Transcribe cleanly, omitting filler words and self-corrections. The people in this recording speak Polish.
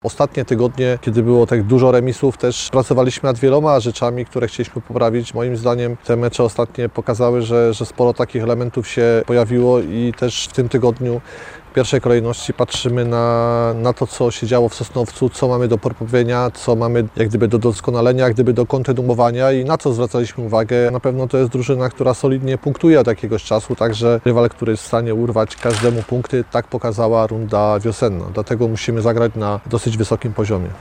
Ostatnie tygodnie, kiedy było tak dużo remisów, też pracowaliśmy nad wieloma rzeczami, które chcieliśmy poprawić. Moim zdaniem te mecze ostatnie pokazały, że sporo takich elementów się pojawiło i też w tym tygodniu w pierwszej kolejności patrzymy na to, co się działo w Sosnowcu, co mamy do poprawienia, co mamy jak gdyby do doskonalenia, jak gdyby do kontynuowania i na co zwracaliśmy uwagę. Na pewno to jest drużyna, która solidnie punktuje od jakiegoś czasu, także rywal, który jest w stanie urwać każdemu punkty, tak pokazała runda wiosenna. Dlatego musimy zagrać na dosyć wysokim poziomie.